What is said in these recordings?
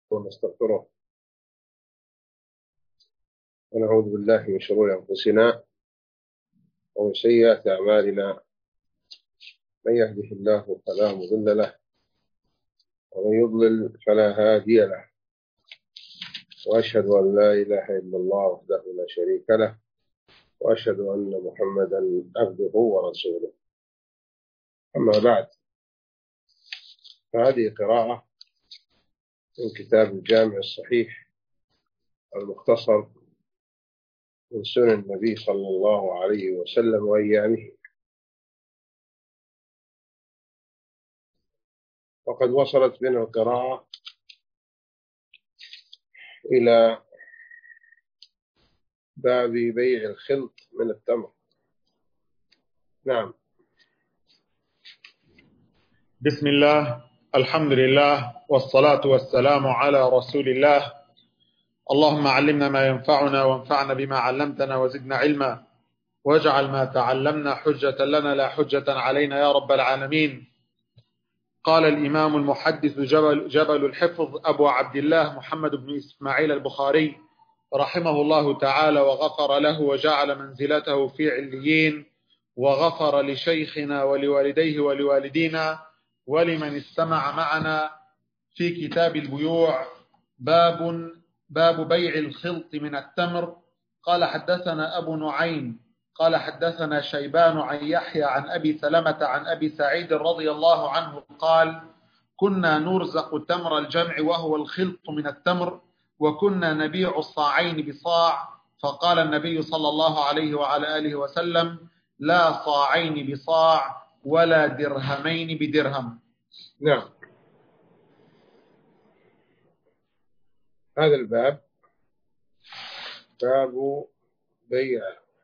ونستغفره ونعوذ بالله من شرور أنفسنا ومن سيئات أعمالنا. من يهده الله فلا مضل له ومن يضلل فلا هادي له، وأشهد أن لا إله إلا الله وحده لا شريك له، وأشهد أن محمدا عبده ورسوله. أما بعد، فهذه قراءة من كتاب الجامع الصحيح المختصر من سنن النبي صلى الله عليه وسلم وأيامه. وقد وصلت بنا القراءة إلى باب بيع الخلط من التمر. نعم. بسم الله، الحمد لله، والصلاة والسلام على رسول الله. اللهم علمنا ما ينفعنا وانفعنا بما علمتنا وزدنا علما، واجعل ما تعلمنا حجة لنا لا حجة علينا يا رب العالمين. قال الإمام المحدث جبل الحفظ أبو عبد الله محمد بن إسماعيل البخاري رحمه الله تعالى وغفر له وجعل منزلته في عليين، وغفر لشيخنا ولوالديه ولوالدينا ولمن استمع معنا في كتاب البيوع. باب بيع الخلط من التمر. قال حدثنا أبو نعيم قال حدثنا شيبان عن يحيى عن أبي سلمة عن أبي سعيد رضي الله عنه قال: كنا نرزق تمر الجمع وهو الخلط من التمر، وكنا نبيع الصاعين بصاع، فقال النبي صلى الله عليه وعلى آله وسلم: لا صاعين بصاع ولا درهمين بدرهم. نعم. هذا الباب باب بيع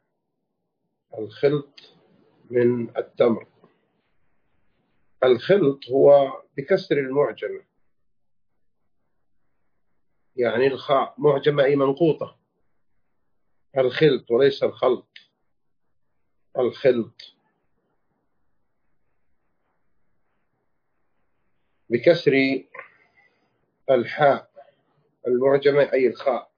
الخلط من التمر. الخلط هو بكسر المعجمة، يعني الخاء معجمة أي منقوطة. الخلط وليس الخلط، الخلط بكسر الحاء المعجمة أي الخاء.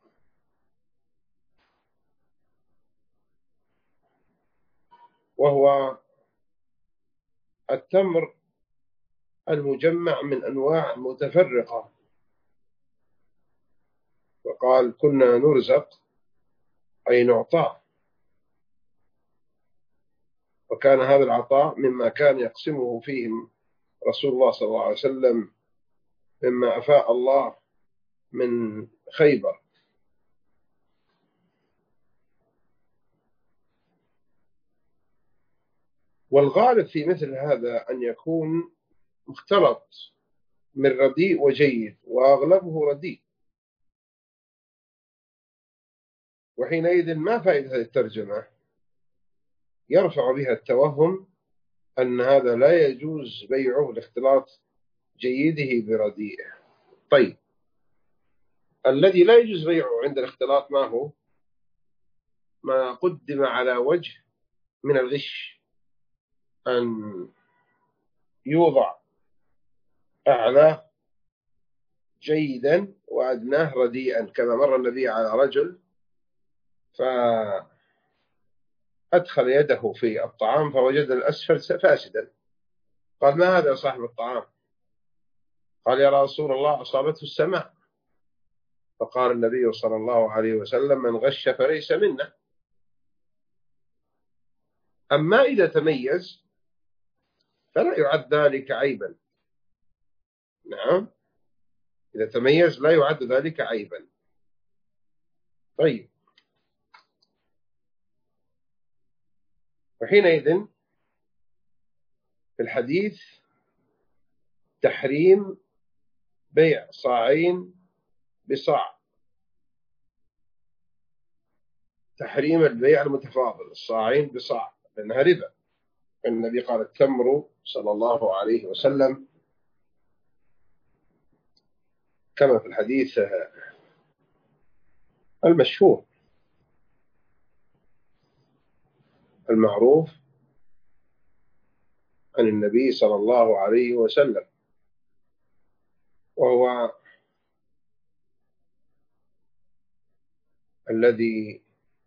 وهو التمر المجمع من أنواع متفرقة. وقال: كنا نرزق أي نعطى، وكان هذا العطاء مما كان يقسمه فيهم رسول الله صلى الله عليه وسلم مما أفاء الله من خيبر. والغالب في مثل هذا أن يكون مختلط من رديء وجيد، وأغلبه رديء. وحينئذ ما فائدة الترجمة؟ يرفع بها التوهم أن هذا لا يجوز بيعه لاختلاط جيده برديئه. طيب، الذي لا يجوز بيعه عند الاختلاط ما هو؟ ما قدم على وجه من الغش، أن يوضع أعلاه جيدا وأدناه رديئا، كما مر النبي على رجل فأدخل يده في الطعام فوجد الأسفل فاسدا. قال: ما هذا صاحب الطعام؟ قال: يا رسول الله، أصابته السماء. فقال النبي صلى الله عليه وسلم: من غش فليس منا. أما إذا تميز فلا يعد ذلك عيبا. نعم، إذا تميز لا يعد ذلك عيبا. طيب، وحينئذ في الحديث تحريم بيع صاعين بصاع، تحريم البيع المتفاضل الصاعين بصاع، لأنها ربا. النبي قال: التمر صلى الله عليه وسلم كما في الحديث المشهور المعروف عن النبي صلى الله عليه وسلم، وهو الذي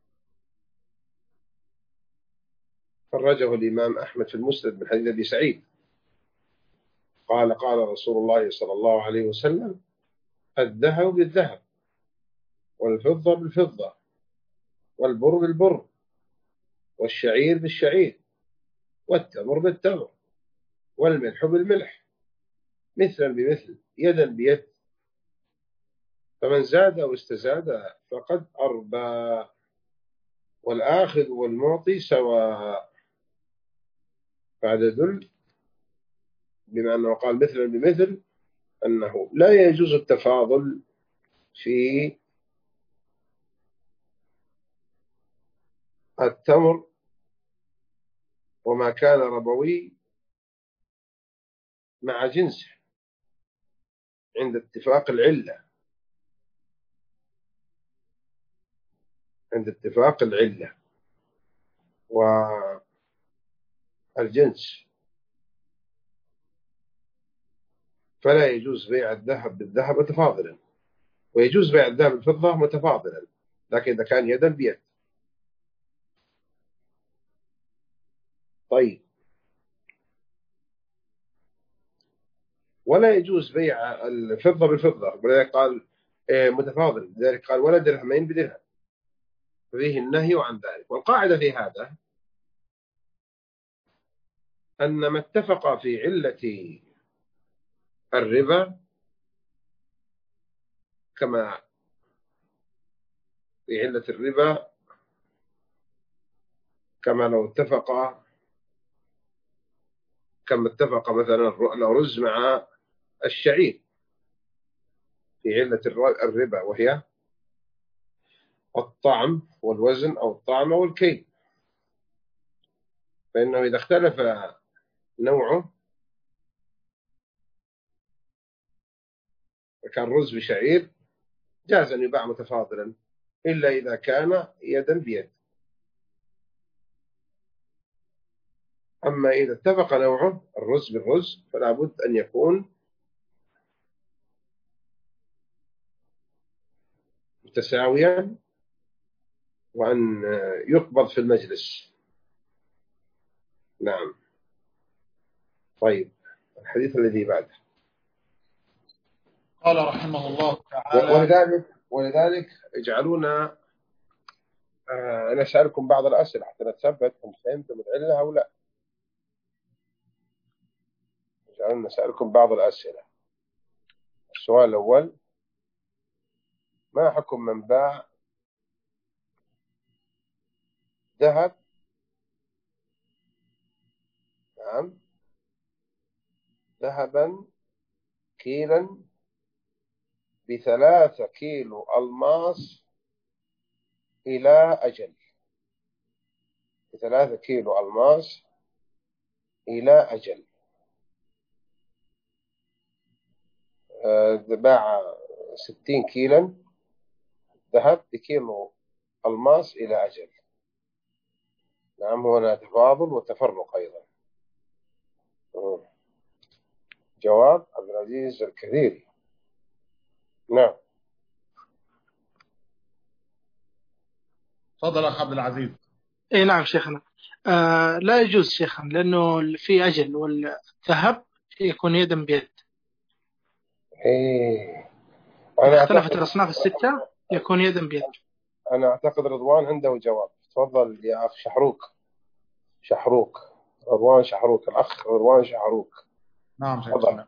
خرجه الإمام أحمد في المسند من حديث أبي سعيد قال قال رسول الله صلى الله عليه وسلم: الذهب بالذهب، والفضة بالفضة، والبر بالبر، والشعير بالشعير، والتمر بالتمر، والملح بالملح، مثلا بمثل، يدا بيد، فمن زاد أو استزاد فقد أربى، والآخذ والمعطي سواء. فهذا يدل بما أنه قال مثلا بمثل أنه لا يجوز التفاضل في التمر وما كان ربوي مع جنسه عند اتفاق العلة، عند اتفاق العلة والجنس، فلا يجوز بيع الذهب بالذهب متفاضلا، ويجوز بيع الذهب بالفضة متفاضلا، لكن إذا كان يدا بيد. طيب، ولا يجوز بيع الفضة بالفضة، ولذلك قال متفاضل، لذلك قال ولا درهمين بدرهم، فيه النهي عن ذلك. والقاعدة في هذا أن ما اتفق في علة الربا، كما في علة الربا، كما لو اتفق، كما اتفق مثلا الأرز مع الشعير في علة الربا، وهي الطعم والوزن أو الطعم والكيل، فإنه إذا اختلف نوعه كان رز بشعير جاز أن يباع متفاضلا، إلا إذا كان يدا بيد. أما إذا اتفق نوعه الرز بالرز فلا بد أن يكون متساويا، وأن يقبض في المجلس. نعم. طيب، الحديث الذي بعده. قال رحمه الله تعالى: ولذلك اجعلونا نسألكم بعض الأسئلة حتى نتثبت هم فهمتم العلة أو لا. اجعلونا نسألكم بعض الأسئلة. السؤال الأول: ما حكم من باع ذهب، نعم، ذهبا كيلا ب3 كيلو ألماس إلى أجل، ب3 كيلو ألماس إلى أجل، باع 60 كيلا ذهب بكيلو ألماس إلى أجل. نعم، هنا تفاضل وتفرق أيضا. جواب عبد العزيز الكثيري. نعم. تفضل أخ عبد العزيز. اي نعم شيخنا. لا يجوز شيخنا، لأنه في أجل، والذهب يكون يدا بيد. إيه، إذا اختلفت الأصناف الستة يكون يدا بيد. أنا أعتقد رضوان عنده جواب. تفضل يا أخ شحروك رضوان شحروك، الأخ رضوان شحروك. نعم شيخنا.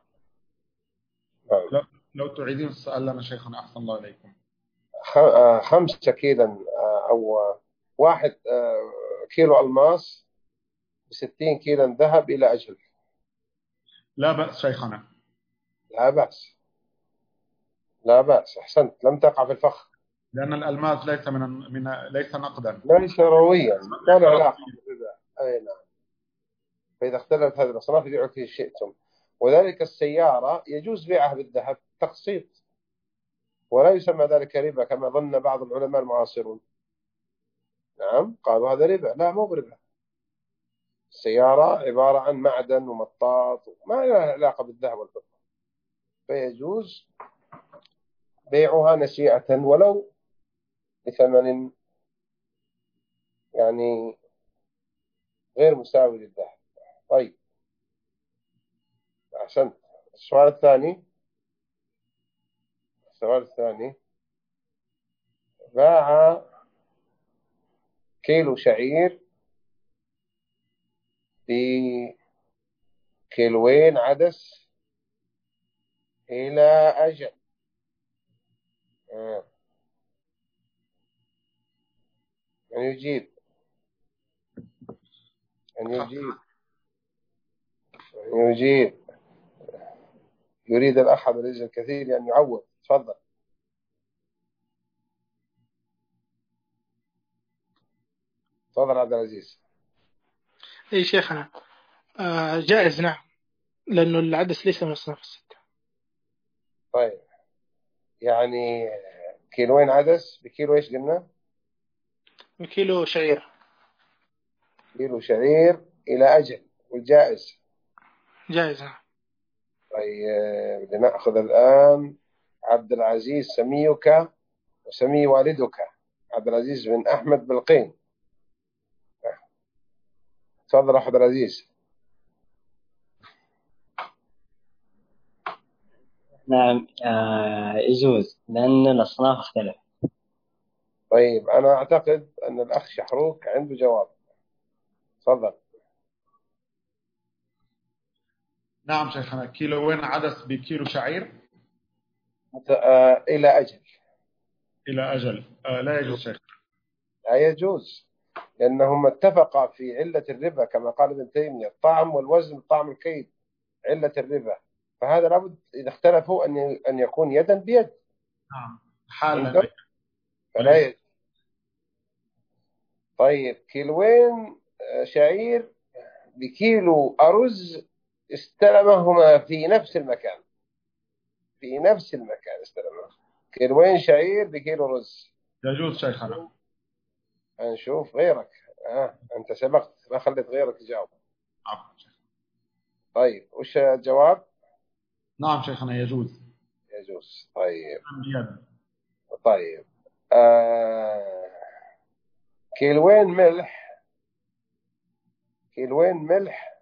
لو تعيدين السؤال لنا شيخنا أحسن الله إليكم. 5 كيلا أو 1 كيلو ألماس ب60 كيلا ذهب إلى أجل. لا بأس شيخنا. لا بأس، لا بأس، أحسنت، لم تقع في الفخ، لأن الألماس ليس نقدا، ليس رويا، ما له علاقة بالربا. أي نعم. فإذا اختلفت هذه الأصناف يبيعوا فيه شئتم. وذلك السيارة يجوز بيعها بالذهب تقسيط، ولا يسمى ذلك ربا كما ظن بعض العلماء المعاصرون. نعم، قالوا هذا ربا. لا، مو بربا. السيارة عبارة عن معدن ومطاط، ما لها علاقة بالذهب والفضة، فيجوز بيعها نسيئة ولو بثمن يعني غير مساوي للذهب. طيب أحسنت. السؤال الثاني، باع كيلو شعير بكيلوين عدس إلى أجل. من يجيب؟ يريد الأخ عبد العزيز الكثير أن يعوض. تفضل. تفضل عبد العزيز. اي شيخنا، جائز نعم، لأنه العدس ليس من الصنف الستة. طيب يعني كيلوين عدس بكيلو ايش قلنا؟ كيلو شعير. كيلو شعير إلى أجل، والجائز جائز نعم. طيب لنأخذ الآن عبد العزيز، سميك وسمي والدك. عبد العزيز بن أحمد بلقين. تفضل عبد العزيز. نعم، يجوز لأن الأصناف اختلف. طيب أنا أعتقد أن الأخ شحروك عنده جواب. تفضل. نعم شيخنا، كيلوين عدس بكيلو شعير إلى أجل. إلى أجل. لا يجوز شيخ. لا يجوز، لأنهما اتفقا في علة الربا كما قال ابن تيمية: الطعم والوزن طعم الكيد علة الربا. فهذا لابد إذا اختلفوا أن يكون يدا بيد. نعم حالا. فلا يجوز. طيب كيلوين شعير بكيلو أرز استلمهما في نفس المكان. استلمهما كيلوين شعير بكيلو رز. يجوز شيخنا. هنشوف غيرك. أنت سبقت، ما خليت غيرك يجاوب. طيب وش الجواب؟ نعم شيخنا يجوز. طيب. بيد. طيب كيلوين ملح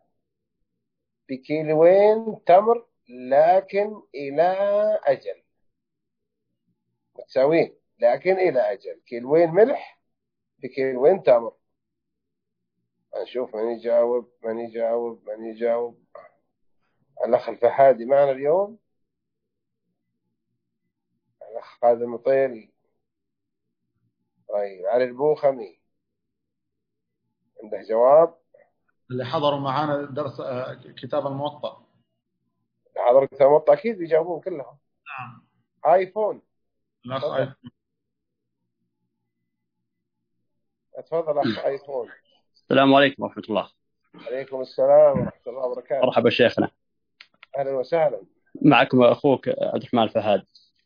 بكيلوين تمر لكن إلى أجل. متساويين لكن إلى أجل. كيلوين ملح بكيلوين تمر. نشوف من يجاوب. الأخ الفحادي معنا اليوم. الأخ خالد المطيري. طيب علي البوخمي عنده جواب. اللي حضروا معنا درس كتاب الموطأ. حضرتك كتاب أكيد بيجاوبون كلهم. نعم. آيفون. الأخ آيفون. تفضل أخ آيفون. السلام عليكم ورحمة الله. عليكم السلام ورحمة الله وبركاته. مرحبا شيخنا. أهلا وسهلا. معكم أخوك عبد الرحمن الفهاد.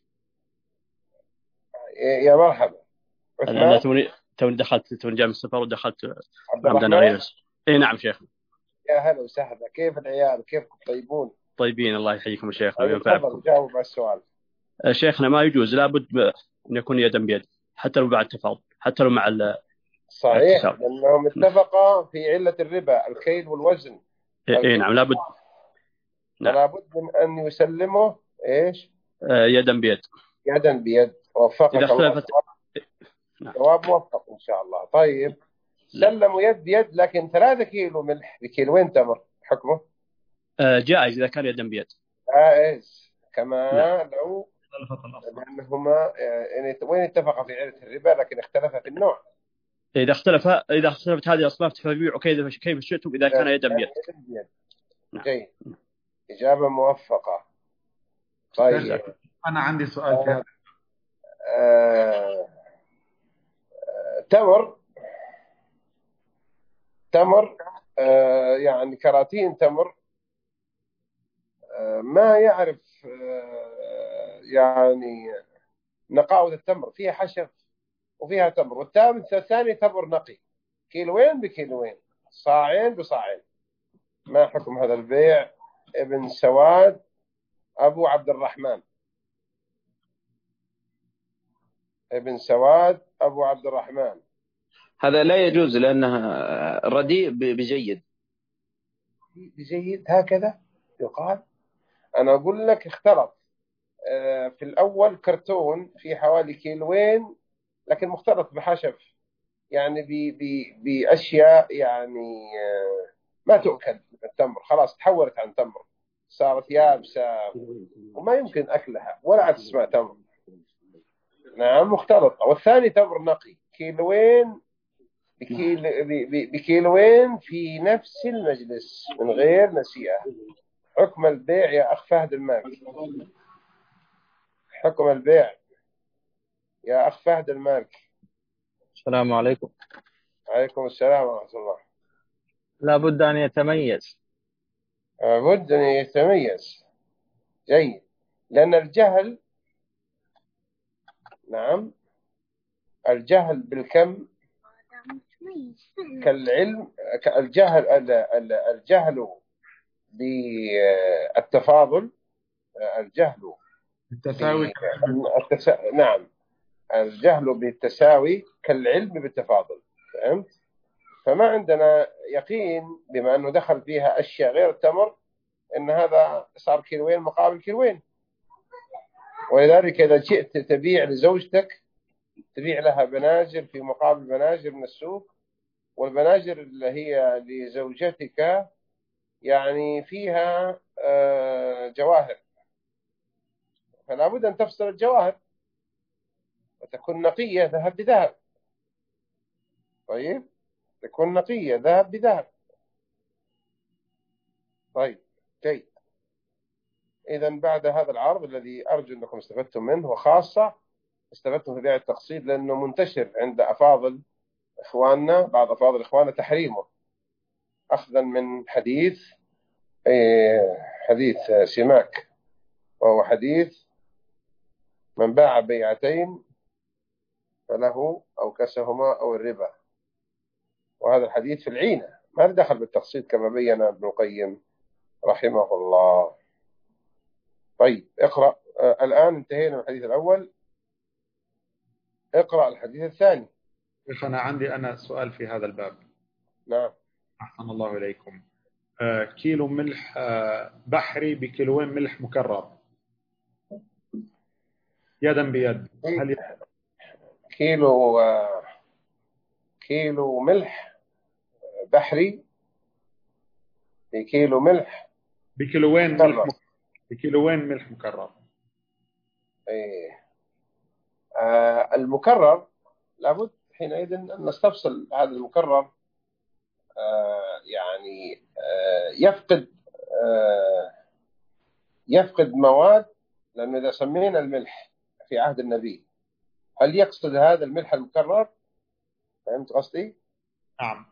يا مرحبا. أنا توني جاي من السفر ودخلت عبد الرحمن. إيه نعم شيخ. يا هلا وسهلا. كيف العيال؟ كيفكم؟ طيبون؟ طيبين الله يحييكم شيخنا وينفعكم. تفضل جاوب على السؤال. شيخنا ما يجوز، لابد أن يكون يدا بيد حتى لو بعد تفاوض، حتى لو مع صحيح، لأنهم اتفقا في علة الربا الكيل والوزن. إيه نعم لابد. لابد من أن يسلمه إيش؟ يدا بيد. وفقك إذا الله. اختلفت. جواب موفق إن شاء الله. طيب سلموا يد بيد، لكن 3 كيلو ملح بكيلوين تمر حكمه جائز إذا كان يدا بيد. جائز كما لو لأنهما وين اتفق في علة الربا لكن اختلف في النوع. إذا اختلفت هذه الأصناف فبيعوا كيف شئتم إذا كان يدا بيد. جيد. إجابة موفقة. طيب أنا عندي سؤال في هذا. تمر يعني كراتين تمر ما يعرف يعني نقاوة التمر، فيها حشف وفيها تمر، والثاني تمر نقي. كيلوين بكيلوين، صاعين بصاعين. ما حكم هذا البيع؟ ابن سواد أبو عبد الرحمن. ابن سواد أبو عبد الرحمن. هذا لا يجوز لأنه رديء بجيد. بجيد هكذا يقال؟ أنا أقول لك اختلط في الأول كرتون في حوالي كيلوين، لكن مختلط بحشف، يعني بأشياء يعني ما تؤكل من التمر، خلاص تحولت عن تمر، صارت يابسة وما يمكن أكلها ولا عاد تسمع تمر. نعم مختلطة. والثاني تمر نقي، كيلوين بكيلوين في نفس المجلس من غير نسيئة. حكم البيع يا أخ فهد المالكي، حكم البيع يا أخ فهد المالكي. السلام عليكم. عليكم السلام ورحمة الله. لا بد أن يتميز. لابد أن يتميز. جيد. لأن الجهل، نعم الجهل بالكم كالعلم، الجهل بالتفاضل، الجهل التساوي نعم الجهل بالتساوي كالعلم بالتفاضل. فهمت؟ فما عندنا يقين بما أنه دخل فيها أشياء غير التمر أن هذا صار كيلوين مقابل كيلوين. ولذلك إذا جئت تبيع لزوجتك تبيع لها بناجر في مقابل بناجر من السوق، والبناجر اللي هي لزوجتك يعني فيها جواهر، فلا بد أن تفصل الجواهر وتكون نقية ذهب بذهب. طيب تكون نقية ذهب بذهب. طيب جيد. إذا بعد هذا العرض الذي أرجو أنكم استفدتم منه، وخاصة استفدتم في بيع التقسيط لأنه منتشر عند أفاضل إخواننا، بعض أفاضل إخواننا تحريمه، أخذا من حديث سماك، وهو حديث من باع بيعتين فله أو كسهما أو الربا، وهذا الحديث في العينة ما دخل بالتقسيط كما بين ابن القيم رحمه الله. طيب اقرأ. الآن انتهينا من الحديث الأول، اقرأ الحديث الثاني. أنا عندي سؤال في هذا الباب. نعم. أحسن الله إليكم. كيلو ملح بحري بكيلوين ملح مكرر يدا بيد، هل كيلو ملح بحري بكيلو ملح بكيلوين ملح مكرر؟ المكرر لابد حينئذ أن نستفصل هذا المكرر، يعني يفقد مواد، لأنه إذا سمينا الملح في عهد النبي هل يقصد هذا الملح المكرر؟ فهمت قصدي؟ نعم.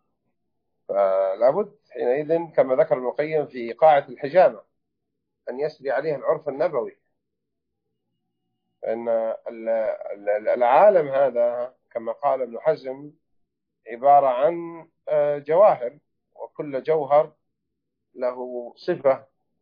فلابد حينئذ كما ذكر ابن القيم في قاعة الحجامة أن يسري عليها العرف النبوي، أن العالم هذا كما قال ابن حزم عبارة عن جواهر، وكل جوهر له صفة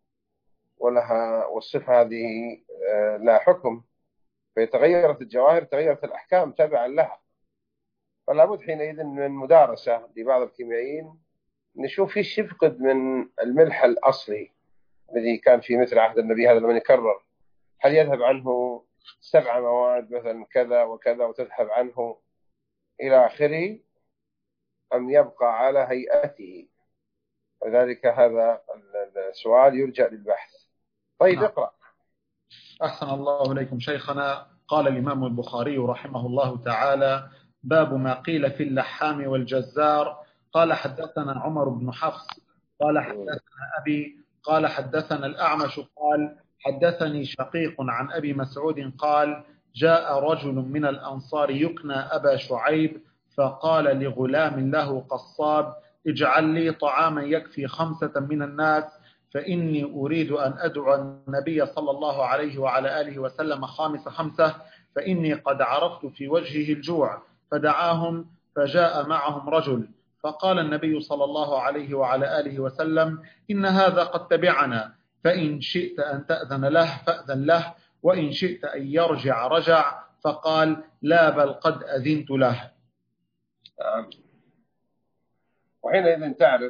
والصفة هذه لا حكم، فيتغيرت الجواهر تغيرت الأحكام تبعا لها. فلا بد حينئذ من مدارسة لبعض الكيميائيين نشوف ايش يفقد من الملح الأصلي الذي كان في مثل عهد النبي هذا لما يكرر، هل يذهب عنه 7 مواد مثلا كذا وكذا وتذهب عنه إلى آخره، أم يبقى على هيئته؟ وذلك هذا السؤال يرجع للبحث. طيب اقرأ. أحسن الله إليكم شيخنا. قال الإمام البخاري رحمه الله تعالى: باب ما قيل في اللحام والجزار. قال حدثنا عمر بن حفص قال حدثنا أبي قال حدثنا الأعمش قال حدثني شقيق عن أبي مسعود قال: جاء رجل من الأنصار يكنى أبا شعيب فقال لغلام له قصاب: اجعل لي طعاما يكفي 5 من الناس، فإني أريد أن أدعو النبي صلى الله عليه وعلى آله وسلم 5 فإني قد عرفت في وجهه الجوع. فدعاهم فجاء معهم رجل، فقال النبي صلى الله عليه وعلى آله وسلم: إن هذا قد تبعنا، فإن شئت أن تأذن له فأذن له، وإن شئت أن يرجع رجع، فقال لا بل قد أذنت له. وحينئذ تعرف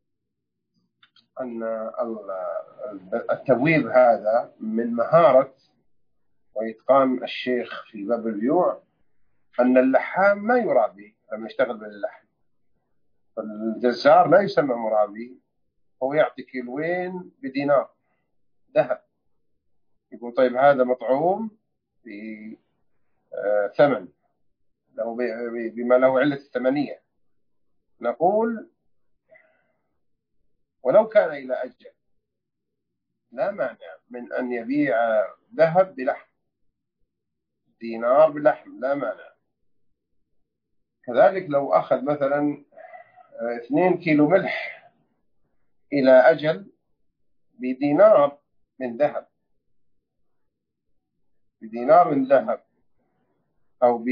أن التبويب هذا من مهارة وإتقان الشيخ في باب البيوع، أن اللحام ما يرابي لما يشتغل باللحم، فالجزار لا يسمى مرابي، هو يعطي كيلوين بدينار ذهب، يقول طيب هذا مطعوم بثمن له بما له علة الثمنية، نقول ولو كان إلى أجل لا مانع من أن يبيع ذهب بلحم، دينار بلحم، لا مانع. كذلك لو أخذ مثلا 2 كيلو ملح إلى أجل بدينار من ذهب، بدينار من ذهب أو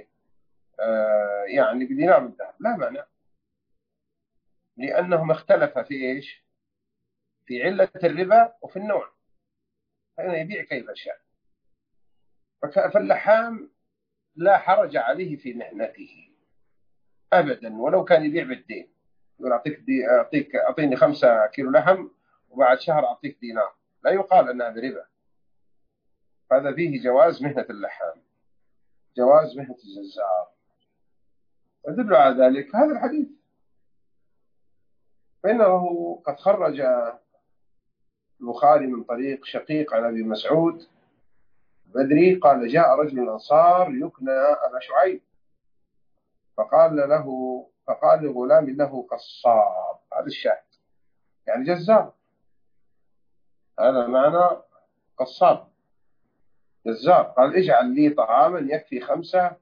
يعني بدينار من ذهب لا مانع، لأنهم اختلف في إيش؟ في علة الربا وفي النوع، فإنه يبيع كيف شاء. فاللحام لا حرج عليه في مهنته أبدا، ولو كان يبيع بالدين، يقول أعطيني 5 كيلو لحم وبعد شهر أعطيك دينار، لا يقال أن هذا ربا. هذا فيه جواز مهنة اللحام، جواز مهنة الجزار. يدل على ذلك هذا الحديث، فإنه قد خرج البخاري من طريق شقيق عن أبي مسعود بدري قال جاء رجل الأنصار يكنى أبا شعيب فقال لغلام له قصاب، هذا الشاهد يعني جزار، هذا معنى قصاب جزار. قال اجعل لي طعاما يكفي 5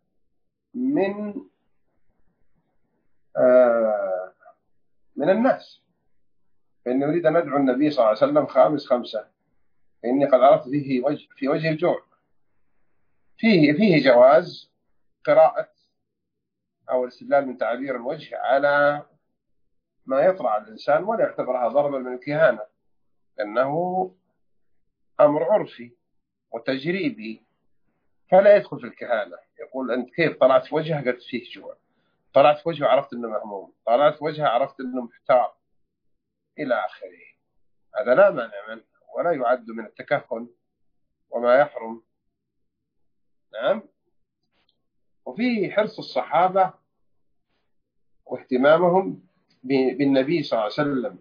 من الناس، فإني أريد أن أدعو النبي صلى الله عليه وسلم 5 فإني قد عرفت في وجه الجوع. فيه جواز قراءة أو الاستدلال من تعبير الوجه على ما يطرأ على الإنسان، ولا يعتبرها ضربا من الكهانة، لأنه أمر عرفي وتجريبي فلا يدخل في الكهانة. يقول أنت كيف طلعت في وجهه قلت فيه جوع، طلعت في وجهه عرفت أنه مهموم، طلعت في وجهه عرفت أنه محتار إلى آخره، هذا لا مانع منه ولا يعد من التكهن وما يحرم. نعم. وفيه حرص الصحابة واهتمامهم بالنبي صلى الله عليه وسلم،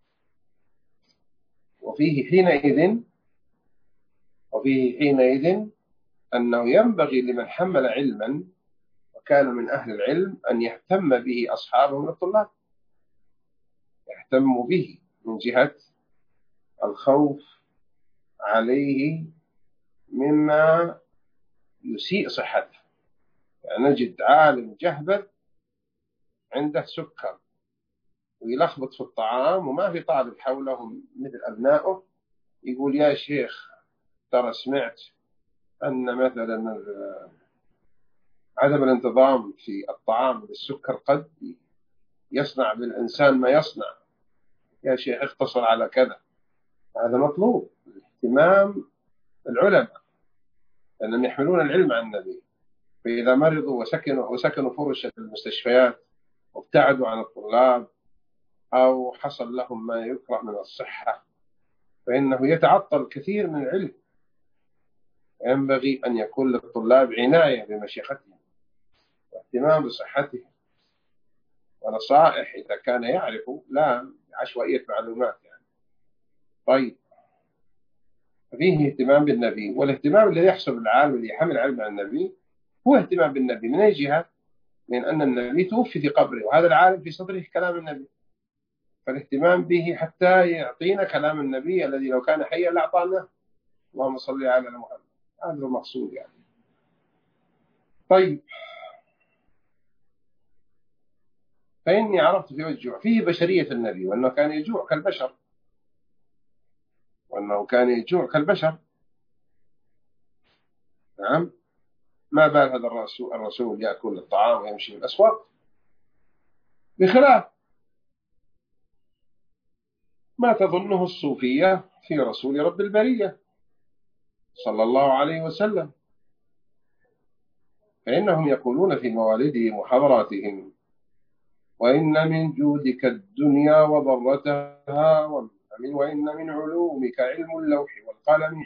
وفيه حينئذ أنه ينبغي لمن حمل علما وكان من أهل العلم أن يهتم به أصحابه من الطلاب، يهتم به من جهة الخوف عليه مما يسيء صحته. يعني نجد عالم جهبذ عنده سكر ويلخبط في الطعام وما في طالب حوله مثل أبنائه يقول يا شيخ ترى سمعت أن مثلا عدم الانتظام في الطعام بالسكر قد يصنع بالإنسان ما يصنع، يا شيخ اختصر على كذا. هذا مطلوب اهتمام العلماء لأنهم يحملون العلم عن النبي، فإذا مرضوا وسكنوا فرش المستشفيات وابتعدوا عن الطلاب أو حصل لهم ما يكره من الصحة فإنه يتعطل كثير من العلم. ينبغي أن يكون للطلاب عناية بمشيختهم واهتمام بصحتهم ونصائح إذا كان يعرف، لا عشوائية معلومات يعني. طيب فيه اهتمام بالنبي، والاهتمام الذي يحصل العالم اللي يحمل علم عن النبي هو اهتمام بالنبي من أي جهة؟ من أن النبي توفي في قبره وهذا العالم في صدره كلام النبي، فالاهتمام به حتى يعطينا كلام النبي الذي لو كان حيا لأعطانا. اللهم صل على محمد، هذا هو المقصود يعني. طيب فإني عرفت في الجوع فيه بشرية النبي وأنه كان يجوع كالبشر، نعم. ما بال هذا الرسول يأكل الطعام ويمشي في الأسواق، بخلاف ما تظنه الصوفية في رسول رب البرية صلى الله عليه وسلم. فإنهم يقولون في موالدهم وحضراتهم: وإن من جودك الدنيا وضرتها، وإن من علومك علم اللوح والقلم.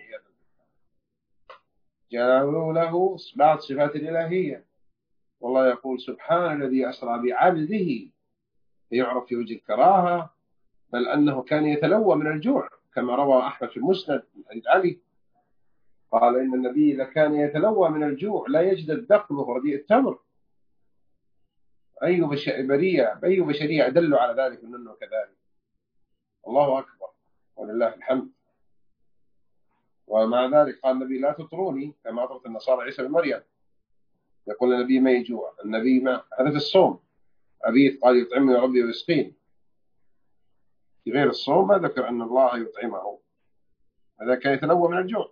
جعلوا له بعض صفات الإلهية، والله يقول: سبحان الذي أسرى بعبده، يعرف في وجه الكراهة، بل أنه كان يتلوى من الجوع، كما روى أحمد في المسند من حديث علي قال: إن النبي لكان يتلوى من الجوع لا يجد الدقل رديء التمر. أي بشرية أدل على ذلك من أنه كذلك. الله أكبر ولله الحمد. ومع ذلك قال النبي: لا تطروني كما أطرت النصارى عيسى بن مريم. يقول النبي: ما يجوع النبي، ما هذا في الصوم، أبيت قال: يطعمني ربي ويسقين. في غير الصوم ما ذكر أن الله يطعمه، هذا كان يتلوى من الجوع،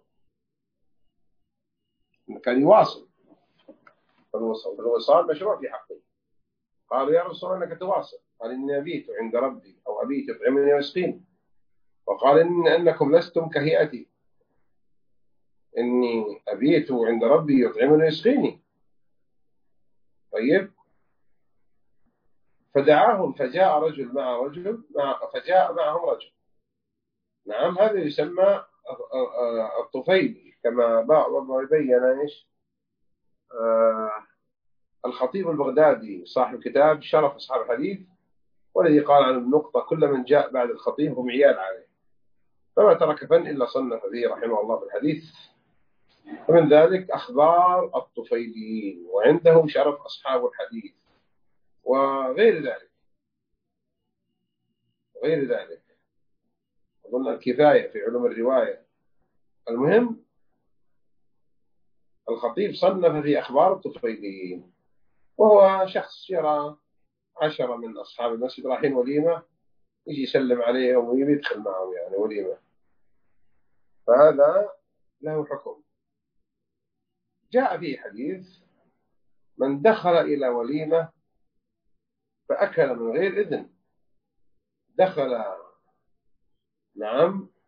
كان يواصل. فالوصال مشروع في حقه. قالوا: يا رسول الله إنك تواصل. قال: إني أبيت عند ربي، أو أبيت يطعمني ويسقين. وقال: إنكم لستم كهيئتي، إني أبيت عند ربي يطعمني ويسقيني. طيب، فدعاهم فجاء رجل مع رجل فجاء معهم رجل. نعم، هذا يسمى الطفيل، كما بين ايش الخطيب البغدادي صاحب كتاب شرف أصحاب الحديث، والذي قال عن النقطة: كل من جاء بعد الخطيب هم عيال عليه، فما ترك فن إلا صنف فيه رحمه الله بالحديث. ومن ذلك أخبار الطفيليين، وعندهم شرف أصحاب الحديث، وغير ذلك أظن الكفاية في علوم الرواية. المهم، الخطيب صنف في أخبار الطفيليين، وهو شخص يرى 10 من أصحاب المسجد رايحين وليمة، يجي يسلم عليهم ويدخل معهم يعني وليمة، فهذا له حكم. جاء فيه حديث: من دخل إلى وليمة فأكل من غير إذن دخل نعم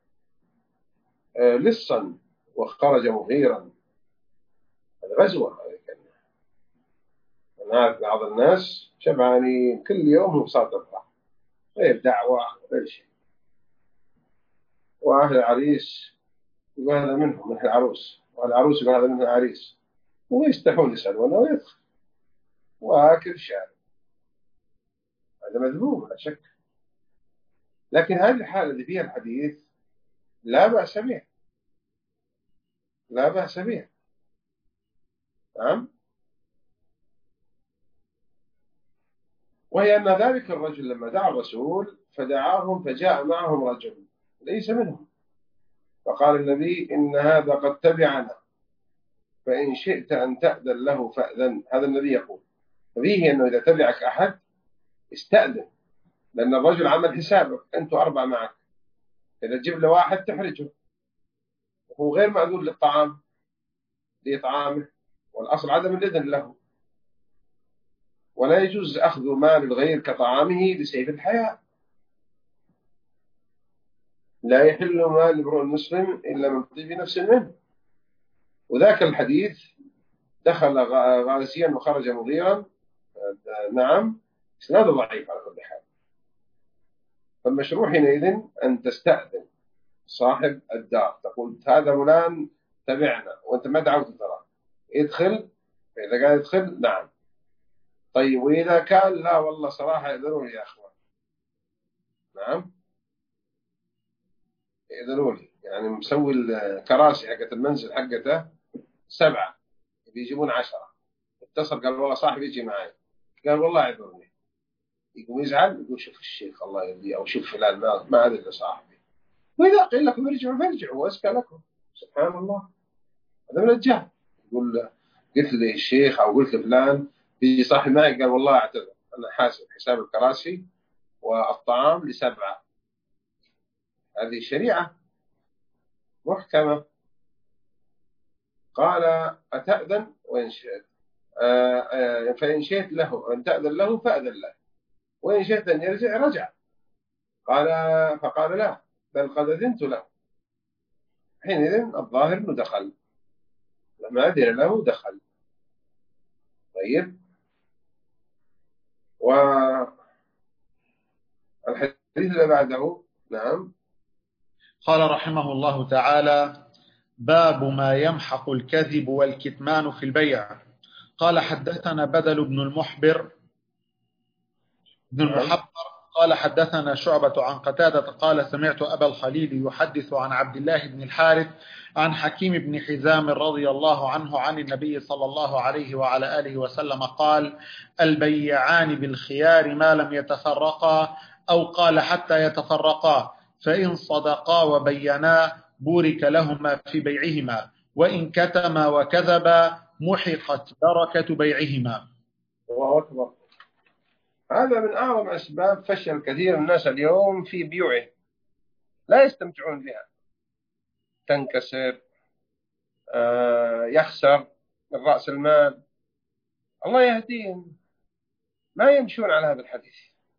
لصا وخرج مغيرا. الغزوة هذه كان بعض الناس شبعانين كل يوم هم صادقة، غير دعوة غير شيء، وأهل العريس يقول هذا منهم من العروس، والعروس يقول هذا من العريس، ويستحون يسألونه ويدخل وآكل شارب. هذا مذموم لا شك، لكن هذه الحالة اللي فيها الحديث لا بأس بها. نعم. وهي أن ذلك الرجل لما دعا الرسول فدعاهم فجاء معهم رجل ليس منهم، فقال النبي: إن هذا قد تبعنا، فإن شئت أن تأذن له فأذن. هذا النبي يقول. ففيه أنه إذا تبعك أحد استأذن، لأن الرجل عمل حسابك، أنتوا 4 معك، إذا تجيب له واحد تحرجه، وهو غير مأذون للطعام لإطعامه، والأصل عدم الإذن له. ولا يجوز أخذ مال الغير كطعامه بسيف الحياة. لا يحل مال امرؤ مسلم إلا من طيب نفس منه. وذاك الحديث: دخل غازيا وخرج مغيرا، نعم، إسناده ضعيف على كل حال. فالمشروع حينئذ أن تستأذن صاحب الدار، تقول: هذا فلان تبعنا وأنت ما دعوت ترى، ادخل. فإذا قال ادخل نعم. طيب، وإذا كان لا والله صراحة يأذنوا لي يا أخوان، نعم يأذنوا لي، يعني مسوي الكراسي حقت المنزل حقته 7 بيجيبون 10، اتصل قال: والله صاحبي يجي معي، قال: والله اعذرني. يقوم يزعل، يقول: شوف الشيخ الله يهديه، أو شوف فلان ما أذن لصاحبي. وإذا قيل لكم ارجعوا فارجعوا وأزكى لكم. سبحان الله، هذا من الجهل. يقول: قلت لي الشيخ أو قلت لفلان، بيجي صاحبي معي قال: والله اعتذر، أنا حاسب حساب الكراسي والطعام ل7. هذه شريعة محكمة. قال: أتأذن؟ وإن شئت فإن شئت له أن تأذن له فأذن له، وإن شئت أن يرجع رجع. فقال: لا، بل قد أذنت له. حينئذ الظاهر أنه دخل، لما أذن له دخل. طيب. والحديث اللي بعده. نعم. قال رحمه الله تعالى: باب ما يمحق الكذب والكتمان في البيع. قال حدثنا بدل بن المحبر بن المحبر قال حدثنا شعبة عن قتادة قال سمعت أبا الخليل يحدث عن عبد الله بن الحارث عن حكيم بن حزام رضي الله عنه عن النبي صلى الله عليه وعلى آله وسلم قال: البيعان بالخيار ما لم يتفرقا، أو قال حتى يتفرقا، فإن صدقا وبينا بورك لهما في بيعهما، وإن كتما وكذبا محقت بركة بيعهما. الله أكبر. هذا من أعظم أسباب فشل كثير من الناس اليوم في بيوعه، لا يستمتعون بها، تنكسر، يخسر من رأس المال. الله يهديهم، ما يمشون على هذا الحديث.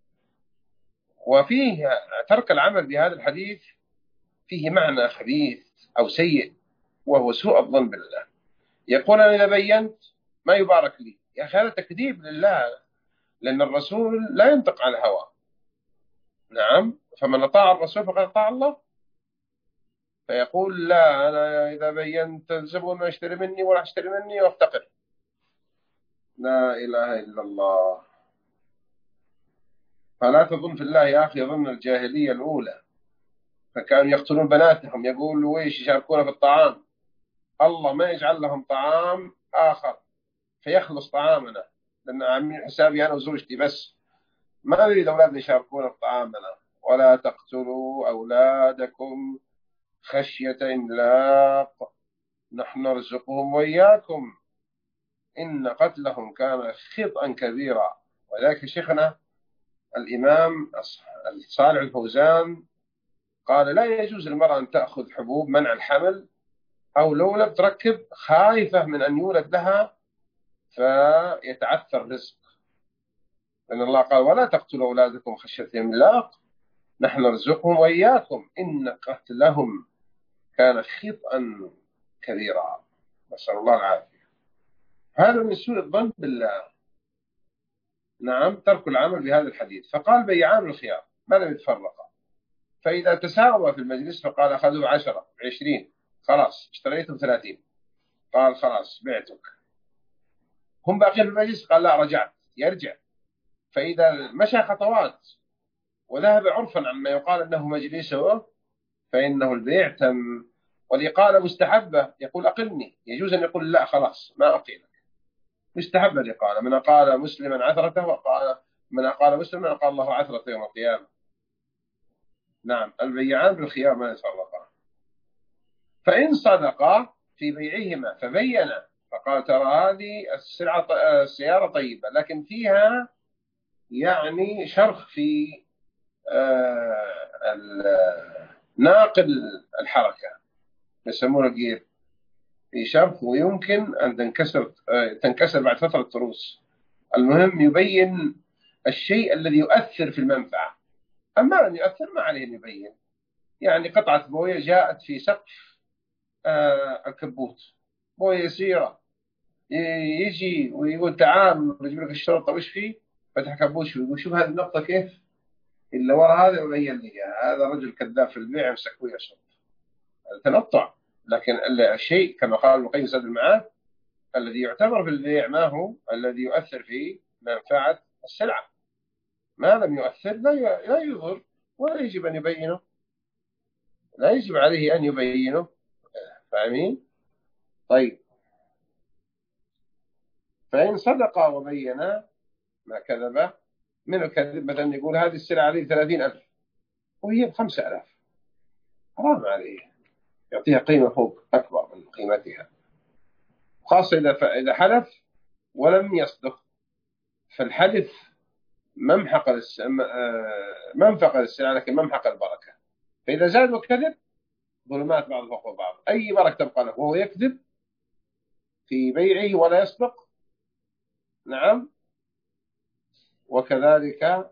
وفيه ترك العمل بهذا الحديث فيه معنى خبيث أو سيء، وهو سوء الظن بالله. يقول أنا إذا بينت ما يبارك لي. يا أخي هذا تكذيب لله، لأن الرسول لا ينطق عن الهوى. نعم، فمن أطاع الرسول فقد أطاع الله. فيقول لا، أنا إذا بينت الزبون ما يشتري مني ولا يشتري مني وافتقر. لا إله إلا الله. فلا تظن في الله يا أخي ظن الجاهلية الأولى، فكانوا يقتلون بناتهم، يقولوا ويش يشاركون في الطعام، الله ما يجعل لهم طعام آخر فيخلص طعامنا، لأن عاملين حسابي أنا وزوجتي بس، ما نريد أولادنا يشاركون في طعامنا. ولا تقتلوا أولادكم خشية إملاق نحن نرزقهم وإياكم إن قتلهم كان خطأ كبيرا. وذلك شيخنا الإمام صالح الفوزان قال لا يجوز للمرأة أن تأخذ حبوب منع الحمل أو لولب تركب خايفة من أن يولد لها فيتعثر رزق، لأن الله قال ولا تقتلوا أولادكم خشية إملاق نحن نرزقهم وإياكم إن قتلهم كان خطأ كبيرا. نسأل الله العافية. هذا من سوء الظن بالله. نعم، ترك العمل بهذا الحديث. فقال بيعان الخيار ما لم يتفرقا، فإذا تساوى في المجلس فقال أخذوا 10 20 خلاص اشتريتم 30، قال خلاص بعتك. هم باقين في المجلس، قال لا رجعت، يرجع. فإذا مشى خطوات وذهب عرفا عما يقال أنه مجلسه فإنه البيع تم. والإقالة مستحبة، يقول أقلني، يجوز أن يقول لا خلاص ما أقيلك، مستحبة الإقالة. من أقال مسلما عثرته وقال من أقال مسلما أقال الله عثرته يوم القيامة. نعم، البيعان بالخيار ما يتفرقا. فإن صدقا في بيعهما فبينا فقال ترى هذه السيارة طيبة لكن فيها يعني شرخ في ناقل الحركة، يسمونه جير، في شرخ ويمكن أن تنكسر بعد فترة تروس. المهم يبين الشيء الذي يؤثر في المنفعة، أما لم يؤثر ما عليه أن يبين. يعني قطعة بوية جاءت في سقف الكبوت، بوية يسيرة، يجي ويقول تعال نجيب لك الشرطة وش فيه، فتح كبوت ويقول شوف هذه النقطة كيف اللي وراء هذا مبين لي، هذا رجل كذاب في البيع مسكوه يا شرط. هذا تنطع. لكن الشيء كما قال ابن القيم زاد المعاد الذي يعتبر في البيع ما هو الذي يؤثر في منفعة السلعة، ما لم يؤثر لا يضر ولا يجب أن يبينه، لا يجب عليه أن يبينه. فاهمين؟ طيب، فإن صدق وبينا ما كذب. من الكذب مثلا يقول هذه السلعة عليه 30,000 وهي ب5,000، حرام عليه، يعطيها قيمة فوق أكبر من قيمتها، خاصة إذا حلف ولم يصدق. فالحلف ممحق للسلعة لكن ممحق البركة. فإذا زاد وكذب ظلمات بعض فوق بعض، أي بركة تبقى له وهو يكذب في بيعه ولا يصدق. نعم، وكذلك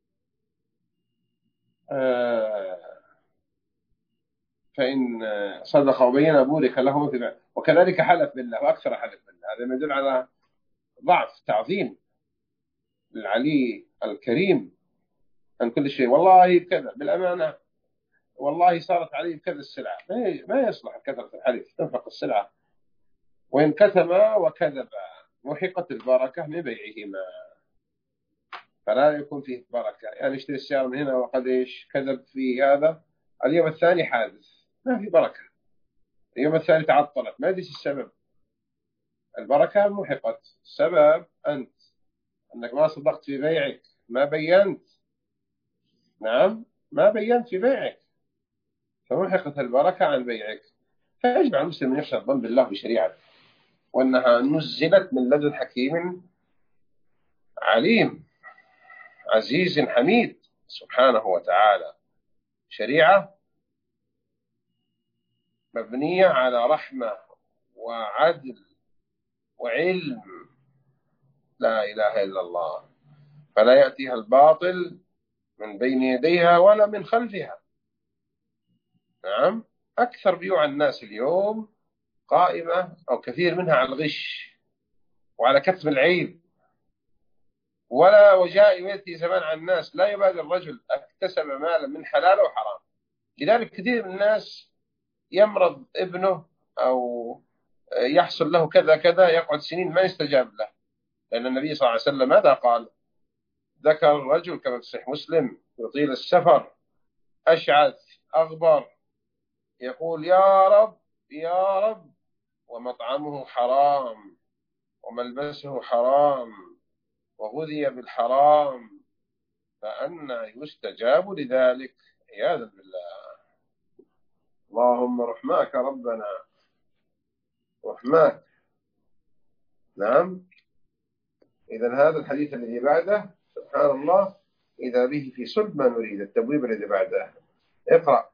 فإن صدق وبين بورك له في بيعه. وكذلك حلف بالله وأكثر حلف بالله، هذا يدل على ضعف تعظيم العلي الكريم عن كل شيء. والله بكذا، بالأمانة والله صارت علي بكذا السلعة، ما يصلح كثرة الحلف، تنفق السلعة. وإن كتم وكذب محقت البركة من بيعهما، فلا يكون فيه بركة. يعني اشتري السيارة من هنا وقد إيش كذب في هذا، اليوم الثاني حادث، ما في بركة. اليوم الثاني تعطلت، ما أدري السبب. البركة محقت. السبب أنت أنك ما صدقت في بيعك، ما بينت. نعم، ما بينت في بيعك، فمحقت البركة عن بيعك. فيجب على المسلم أن يخشى الظن بالله بشريعته، وأنها نزلت من لدن حكيم عليم عزيز حميد سبحانه وتعالى. شريعة مبنية على رحمة وعدل وعلم، لا إله إلا الله، فلا يأتيها الباطل من بين يديها ولا من خلفها. نعم، أكثر بيوع الناس اليوم قائمة أو كثير منها على الغش وعلى كتم العيب، ولا وجاء يأتي زمان على الناس لا يبالي الرجل اكتسب مالا من حلال أو حرام. لذلك كثير من الناس يمرض ابنه أو يحصل له كذا كذا، يقعد سنين ما يستجاب له، لأن النبي صلى الله عليه وسلم ماذا قال؟ ذكر الرجل كما في صحيح مسلم يطيل السفر أشعث أغبر يقول يا رب يا رب، ومطعمه حرام وملبسه حرام وغذي بالحرام، فأنى يستجاب لذلك؟ عياذا بالله. اللهم رحماك ربنا، رحماك. نعم، إذن هذا الحديث الذي بعده سبحان الله إذا به في صلب ما نريد. التبويب الذي بعده اقرأ.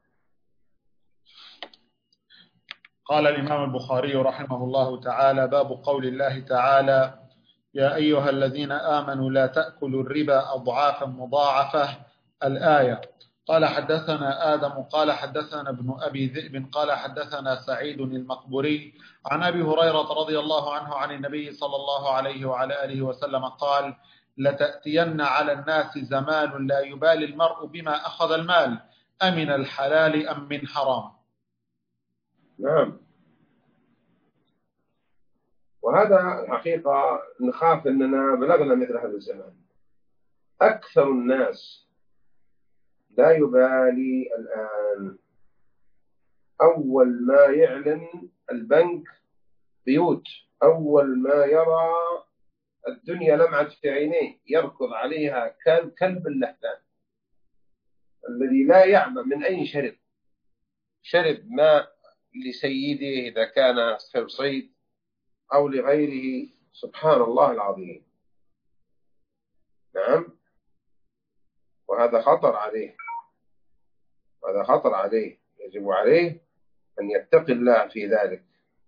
قال الإمام البخاري رحمه الله تعالى: باب قول الله تعالى: يا أيها الذين آمنوا لا تأكلوا الربا أضعافا مضاعفة، الآية. قال حدثنا آدم قال حدثنا ابن أبي ذئب قال حدثنا سعيد المقبري عن أبي هريرة رضي الله عنه عن النبي صلى الله عليه وعلى آله وسلم قال: لتأتين على الناس زمان لا يبالي المرء بما أخذ المال أمن الحلال أم من حرام. نعم، وهذا الحقيقة نخاف أننا بلغنا مثل هذا الزمان. أكثر الناس لا يبالي الآن، أول ما يعلن البنك بيوت، أول ما يرى الدنيا لمعت في عينيه يركض عليها كلب اللهثان الذي لا يعمى من أي شرب ماء لسيده إذا كان صيد أو لغيره. سبحان الله العظيم. نعم، وهذا خطر عليه، وهذا خطر عليه، يجب عليه أن يتقي الله في ذلك.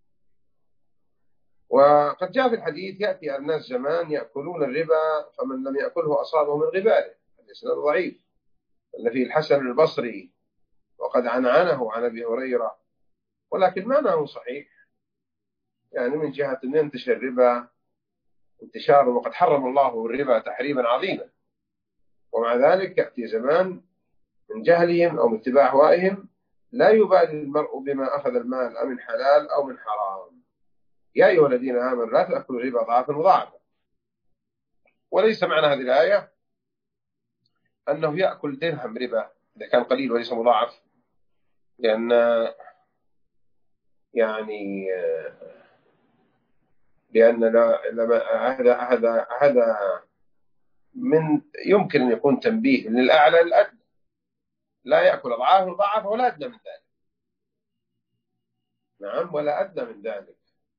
وقد جاء في الحديث: يأتي الناس زمان يأكلون الربا فمن لم يأكله أصابه من غباله. الإسناد ضعيف، أن فيه الحسن البصري وقد عنعنه عن أبي هريرة، ولكن معناه صحيح، يعني من جهة أن ينتشر الربا انتشاره، وقد حرم الله الربا تحريما عظيما، ومع ذلك يأتي زمان من جهلهم أو من اتباع أهوائهم لا يبالي المرء بما أخذ المال أم من حلال أو من حرام. يا أيها الذين آمنوا لا تأكلوا الربا أضعافا مضاعفة. وليس معنى هذه الآية أنه يأكل درهم ربا إذا كان قليل وليس مضاعف، لأن يعني هذا من يمكن أن يكون تنبيه للأعلى للأدنى، لا يأكل أضعاف مضاعفة ولا أدنى من ذلك. نعم، ولا أدنى من ذلك.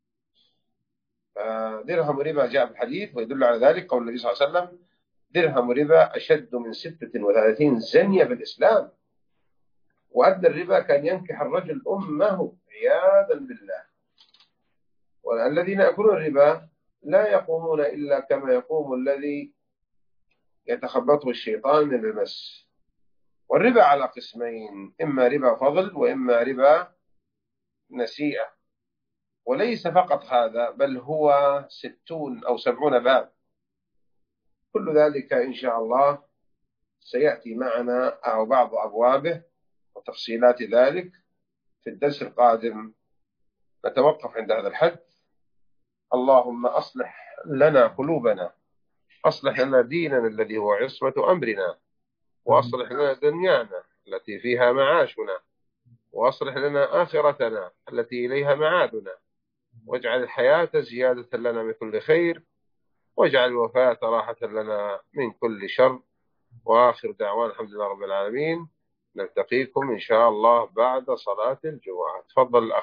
درهم ربا جاء في الحديث ويدل على ذلك قول النبي صلى الله عليه وسلم: درهم ربا أشد من 36 زنية في الإسلام. وأدنى الربا كان ينكح الرجل أمه عياذا بالله. والذين يأكلون الربا لا يقومون إلا كما يقوم الذي يتخبطه الشيطان من المس. والربا على قسمين: إما ربا فضل وإما ربا نسيئة. وليس فقط هذا، بل هو 60 أو 70 باب. كل ذلك إن شاء الله سيأتي معنا أو بعض أبوابه وتفصيلات ذلك في الدرس القادم. نتوقف عند هذا الحد. اللهم أصلح لنا قلوبنا، أصلح لنا ديننا الذي هو عصمة أمرنا، وأصلح لنا دنيانا التي فيها معاشنا، وأصلح لنا آخرتنا التي إليها معادنا، واجعل الحياة زيادة لنا من كل خير، واجعل الوفاة راحة لنا من كل شر. وآخر دعوانا الحمد لله رب العالمين. نلتقيكم إن شاء الله بعد صلاة الجمعة. تفضل الأخ.